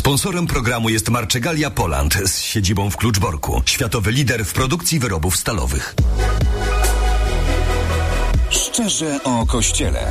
Sponsorem programu jest Marczegalia Poland z siedzibą w Kluczborku. Światowy lider w produkcji wyrobów stalowych. Szczerze o Kościele.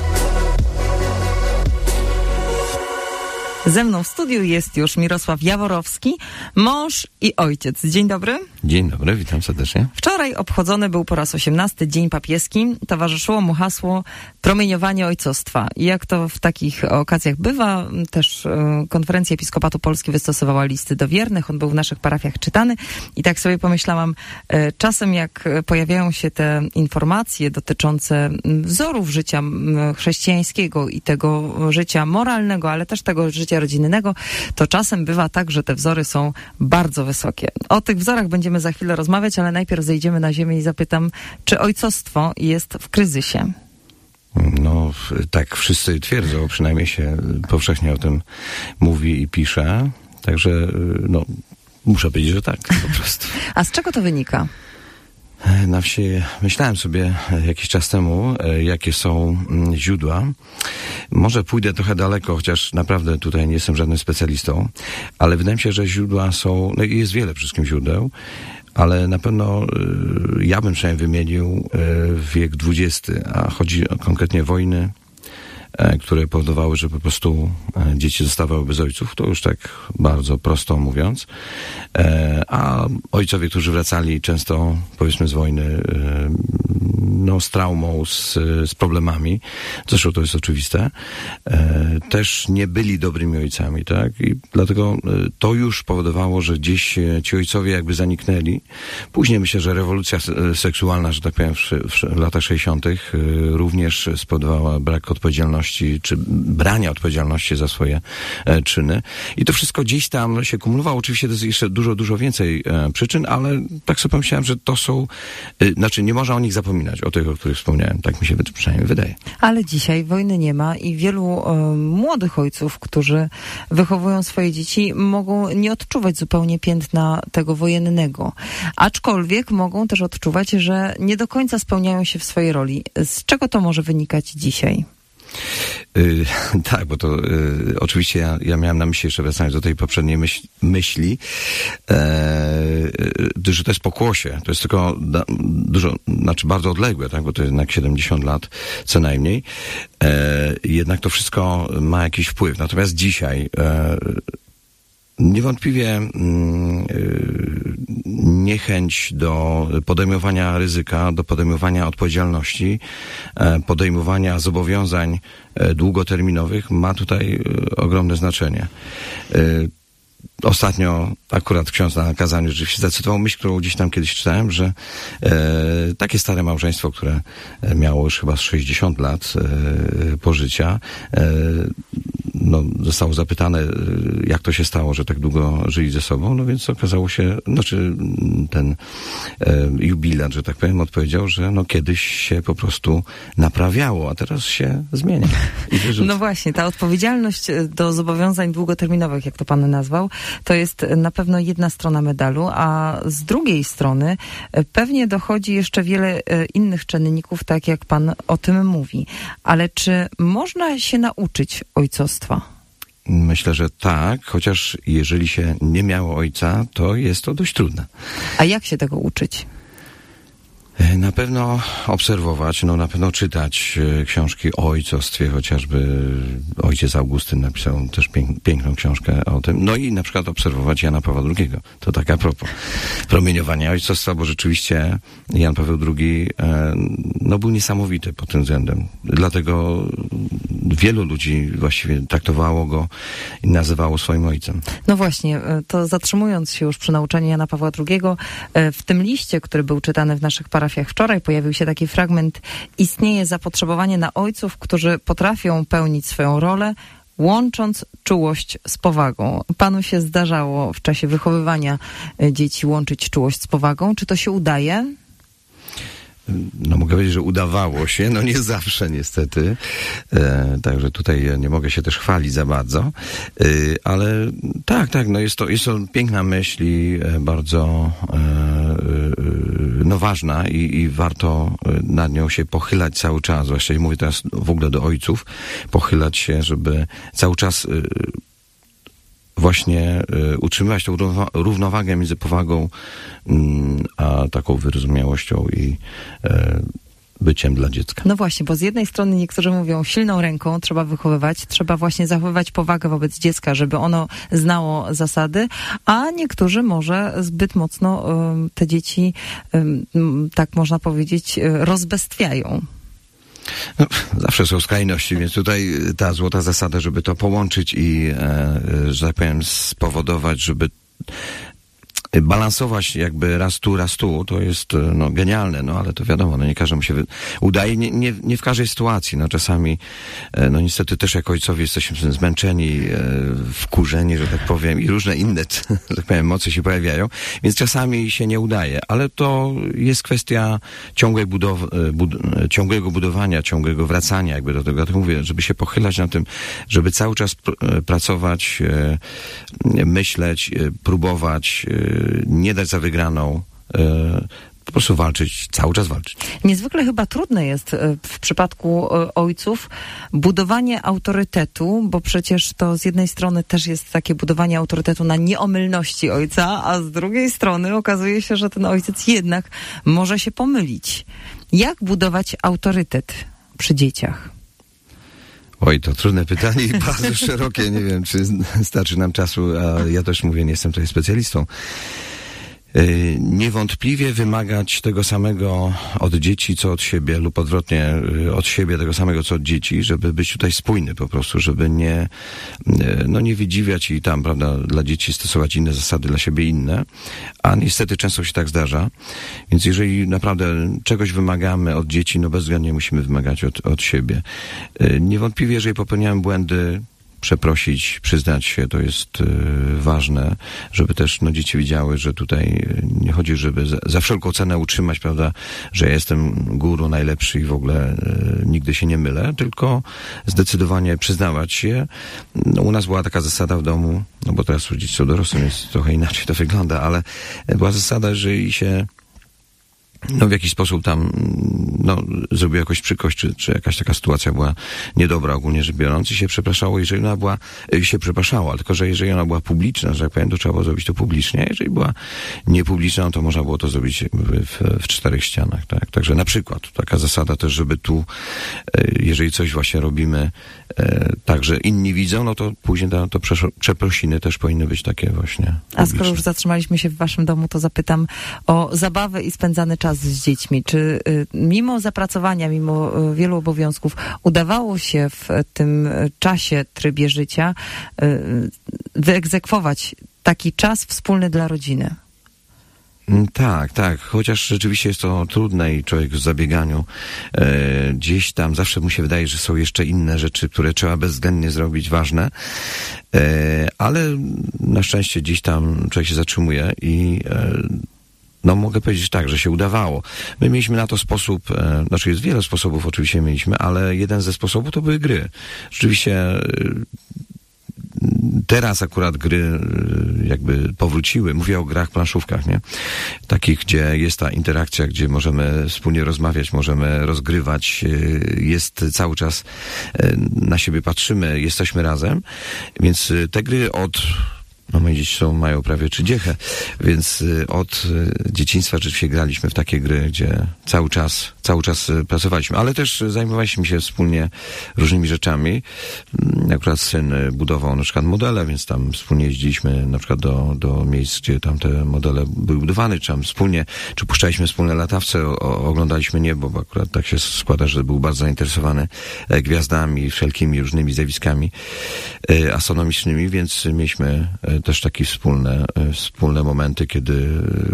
Ze mną w studiu jest już Mirosław Jaworowski, mąż i ojciec. Dzień dobry. Dzień dobry, witam serdecznie. Wczoraj obchodzony był po raz 18 Dzień Papieski. Towarzyszyło mu hasło promieniowanie ojcostwa. I jak to w takich okazjach bywa, też Konferencja Episkopatu Polski wystosowała listy do wiernych. On był w naszych parafiach czytany. I tak sobie pomyślałam, czasem jak pojawiają się te informacje dotyczące wzorów życia chrześcijańskiego i tego życia moralnego, ale też tego życia rodzinnego, to czasem bywa tak, że te wzory są bardzo wysokie. O tych wzorach będziemy za chwilę rozmawiać, ale najpierw zejdziemy na ziemię i zapytam, czy ojcostwo jest w kryzysie? No, tak wszyscy twierdzą, przynajmniej się powszechnie o tym mówi i pisze. Także, no, muszę powiedzieć, że tak, po prostu. A z czego to wynika? Na wsi myślałem sobie jakiś czas temu, jakie są źródła. Może pójdę trochę daleko, chociaż naprawdę tutaj nie jestem żadnym specjalistą, ale wydaje mi się, że źródła są, no i jest wiele wszystkim źródeł, ale na pewno ja bym przynajmniej wymienił wiek XX, a chodzi o konkretnie wojny, które powodowały, że po prostu dzieci zostawały bez ojców, to już tak bardzo prosto mówiąc, a ojcowie, którzy wracali często, powiedzmy, z wojny, no, z traumą, z problemami, zresztą to jest oczywiste, też nie byli dobrymi ojcami, tak? I dlatego to już powodowało, że gdzieś ci ojcowie jakby zaniknęli. Później myślę, że rewolucja seksualna, że tak powiem, w latach 60. również spowodowała brak odpowiedzialności, czy brania odpowiedzialności za swoje czyny. I to wszystko gdzieś tam się kumulowało. Oczywiście to jest jeszcze dużo więcej przyczyn, ale tak sobie pomyślałem, że to są, znaczy nie można o nich zapominać, o tych, o których wspomniałem. Tak mi się przynajmniej wydaje. Ale dzisiaj wojny nie ma i wielu młodych ojców, którzy wychowują swoje dzieci, mogą nie odczuwać zupełnie piętna tego wojennego. Aczkolwiek mogą też odczuwać, że nie do końca spełniają się w swojej roli. Z czego to może wynikać dzisiaj? Tak, bo to oczywiście ja miałem na myśli, jeszcze wracając do tej poprzedniej myśli, że to jest pokłosie, to jest tylko dużo, znaczy bardzo odległe, tak, bo to jest jednak 70 lat co najmniej, jednak to wszystko ma jakiś wpływ. Natomiast dzisiaj niewątpliwie niechęć do podejmowania ryzyka, do podejmowania odpowiedzialności, podejmowania zobowiązań długoterminowych ma tutaj ogromne znaczenie. Ostatnio akurat ksiądz na kazaniu rzeczywiście zacytował myśl, którą gdzieś tam kiedyś czytałem, że takie stare małżeństwo, które miało już chyba 60 lat pożycia, no, zostało zapytane, jak to się stało, że tak długo żyli ze sobą, no więc okazało się, znaczy ten jubilat, że tak powiem, odpowiedział, że no kiedyś się po prostu naprawiało, a teraz się zmienia. No właśnie, ta odpowiedzialność do zobowiązań długoterminowych, jak to pan nazwał, to jest na pewno jedna strona medalu, a z drugiej strony pewnie dochodzi jeszcze wiele innych czynników, tak jak pan o tym mówi. Ale czy można się nauczyć ojcostwa? Myślę, że tak, chociaż jeżeli się nie miało ojca, to jest to dość trudne. A jak się tego uczyć? Na pewno obserwować, no na pewno czytać książki o ojcostwie, chociażby ojciec Augustyn napisał też piękną książkę o tym. No i na przykład obserwować Jana Pawła II. To tak a propos promieniowania ojcostwa, bo rzeczywiście Jan Paweł II no był niesamowity pod tym względem. Dlatego wielu ludzi właściwie traktowało go i nazywało swoim ojcem. No właśnie, to zatrzymując się już przy nauczaniu Jana Pawła II, w tym liście, który był czytany w naszych parafiach wczoraj, pojawił się taki fragment: istnieje zapotrzebowanie na ojców, którzy potrafią pełnić swoją rolę, łącząc czułość z powagą. Panu się zdarzało w czasie wychowywania dzieci łączyć czułość z powagą? Czy to się udaje? No mogę powiedzieć, że udawało się, no nie zawsze niestety, także tutaj nie mogę się też chwalić za bardzo, ale tak, no jest to piękna myśl i bardzo no ważna i warto nad nią się pochylać cały czas, właściwie mówię teraz w ogóle do ojców, pochylać się, żeby cały czas właśnie utrzymywać tą równowagę między powagą a taką wyrozumiałością i byciem dla dziecka. No właśnie, bo z jednej strony niektórzy mówią, silną ręką trzeba wychowywać, trzeba właśnie zachowywać powagę wobec dziecka, żeby ono znało zasady, a niektórzy może zbyt mocno te dzieci, tak można powiedzieć, rozbestwiają. No, zawsze są skrajności, więc tutaj ta złota zasada, żeby to połączyć i, że tak powiem, spowodować, żeby balansować jakby raz tu, to jest genialne, ale to wiadomo, nie każdemu się udaje, nie w każdej sytuacji, czasami, niestety też jako ojcowie jesteśmy zmęczeni, wkurzeni, że tak powiem, i różne inne, że tak powiem, emocje się pojawiają, więc czasami się nie udaje, ale to jest kwestia ciągłego budowania, ciągłego wracania jakby do tego, ja tak mówię, żeby się pochylać na tym, żeby cały czas pracować, myśleć, próbować, nie dać za wygraną, po prostu walczyć, cały czas walczyć. Niezwykle chyba trudne jest w przypadku ojców budowanie autorytetu, bo przecież to z jednej strony też jest takie budowanie autorytetu na nieomylności ojca, a z drugiej strony okazuje się, że ten ojciec jednak może się pomylić. Jak budować autorytet przy dzieciach? Oj, to trudne pytanie i bardzo szerokie. Nie wiem, czy starczy nam czasu, a ja też mówię, nie jestem tutaj specjalistą. Niewątpliwie wymagać tego samego od dzieci, co od siebie, lub odwrotnie od siebie tego samego, co od dzieci, żeby być tutaj spójny po prostu, żeby nie wydziwiać i tam, prawda, dla dzieci stosować inne zasady, dla siebie inne, a niestety często się tak zdarza. Więc jeżeli naprawdę czegoś wymagamy od dzieci, bezwzględnie musimy wymagać od siebie. Niewątpliwie, jeżeli popełniałem błędy, przeprosić, przyznać się, to jest ważne, żeby też dzieci wiedziały, że tutaj nie chodzi, żeby za wszelką cenę utrzymać, prawda, że ja jestem guru, najlepszy i w ogóle nigdy się nie mylę, tylko zdecydowanie przyznawać się. U nas była taka zasada w domu, bo teraz dzieci są dorosłe, więc trochę inaczej to wygląda, ale była zasada, że się w jakiś sposób tam zrobił jakąś przykrość, czy jakaś taka sytuacja była niedobra ogólnie rzecz biorąc i się przepraszało, jeżeli ona była, się przepraszała, tylko że jeżeli ona była publiczna, że tak powiem, to trzeba było zrobić to publicznie, a jeżeli była niepubliczna, to można było to zrobić w czterech ścianach, tak? Także na przykład taka zasada też, żeby tu, jeżeli coś właśnie robimy tak, że inni widzą, to później to przeprosiny też powinny być takie właśnie publiczne. A skoro już zatrzymaliśmy się w waszym domu, to zapytam o zabawę i spędzany czas z dziećmi. Czy mimo zapracowania, mimo wielu obowiązków, udawało się w tym czasie, trybie życia wyegzekwować taki czas wspólny dla rodziny? Tak. Chociaż rzeczywiście jest to trudne i człowiek w zabieganiu gdzieś tam zawsze mu się wydaje, że są jeszcze inne rzeczy, które trzeba bezwzględnie zrobić, ważne. Ale na szczęście gdzieś tam człowiek się zatrzymuje i mogę powiedzieć tak, że się udawało. My mieliśmy na to sposób, jest wiele sposobów oczywiście mieliśmy, ale jeden ze sposobów to były gry. Rzeczywiście teraz akurat gry jakby powróciły. Mówię o grach, planszówkach, nie? Takich, gdzie jest ta interakcja, gdzie możemy wspólnie rozmawiać, możemy rozgrywać, jest cały czas, na siebie patrzymy, jesteśmy razem. Więc te gry moje dzieci mają prawie 30, więc od dzieciństwa rzeczywiście graliśmy w takie gry, gdzie cały czas pracowaliśmy, ale też zajmowaliśmy się wspólnie różnymi rzeczami. Akurat syn budował na przykład modele, więc tam wspólnie jeździliśmy na przykład do miejsc, gdzie tam te modele były budowane, czy puszczaliśmy wspólne latawce, oglądaliśmy niebo, bo akurat tak się składa, że był bardzo zainteresowany gwiazdami, wszelkimi różnymi zjawiskami astronomicznymi, więc mieliśmy też takie wspólne momenty, kiedy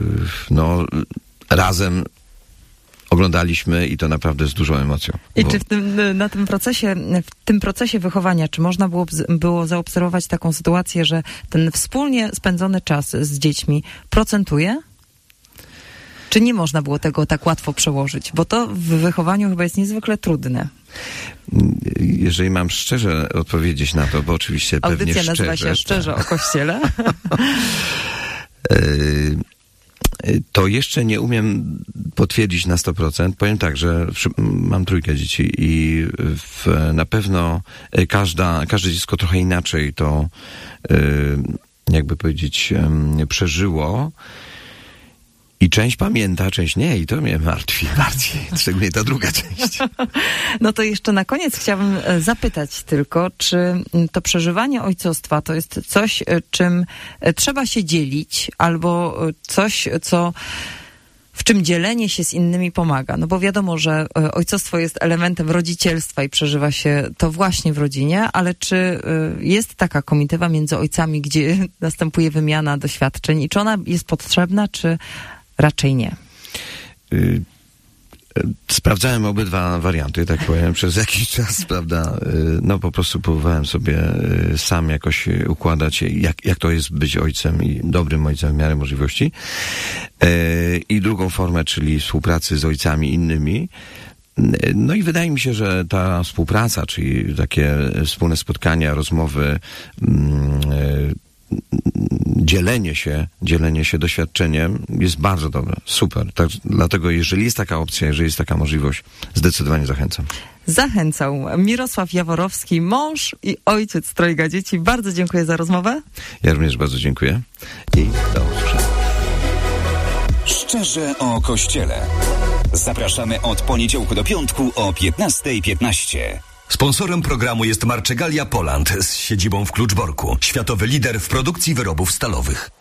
razem oglądaliśmy i to naprawdę z dużą emocją. I czy w tym procesie wychowania, czy można było zaobserwować taką sytuację, że ten wspólnie spędzony czas z dziećmi procentuje? Czy nie można było tego tak łatwo przełożyć? Bo to w wychowaniu chyba jest niezwykle trudne. Jeżeli mam szczerze odpowiedzieć na to, bo oczywiście audycja pewnie nazywa się Szczerze o Kościele. To jeszcze nie umiem potwierdzić na 100%. Powiem tak, że mam 3 dzieci i na pewno każde dziecko trochę inaczej to, jakby powiedzieć, przeżyło. I część pamięta, część nie, i to mnie martwi bardziej, szczególnie ta druga część. No to jeszcze na koniec chciałabym zapytać tylko, czy to przeżywanie ojcostwa to jest coś, czym trzeba się dzielić, albo coś, w czym dzielenie się z innymi pomaga. No bo wiadomo, że ojcostwo jest elementem rodzicielstwa i przeżywa się to właśnie w rodzinie, ale czy jest taka komitywa między ojcami, gdzie następuje wymiana doświadczeń i czy ona jest potrzebna, czy raczej nie? Sprawdzałem obydwa warianty, tak powiem, przez jakiś czas, prawda, no po prostu próbowałem sobie sam jakoś układać, jak to jest być ojcem i dobrym ojcem w miarę możliwości. I drugą formę, czyli współpracy z ojcami innymi. No i wydaje mi się, że ta współpraca, czyli takie wspólne spotkania, rozmowy, dzielenie się doświadczeniem jest bardzo dobre, super. Tak, dlatego jeżeli jest taka opcja, jeżeli jest taka możliwość, zdecydowanie zachęcam. Zachęcał Mirosław Jaworowski, mąż i ojciec 3 dzieci. Bardzo dziękuję za rozmowę. Ja również bardzo dziękuję i do usłyszenia. Szczerze o Kościele. Zapraszamy od poniedziałku do piątku o 15:15. Sponsorem programu jest Marczegalia Poland z siedzibą w Kluczborku. Światowy lider w produkcji wyrobów stalowych.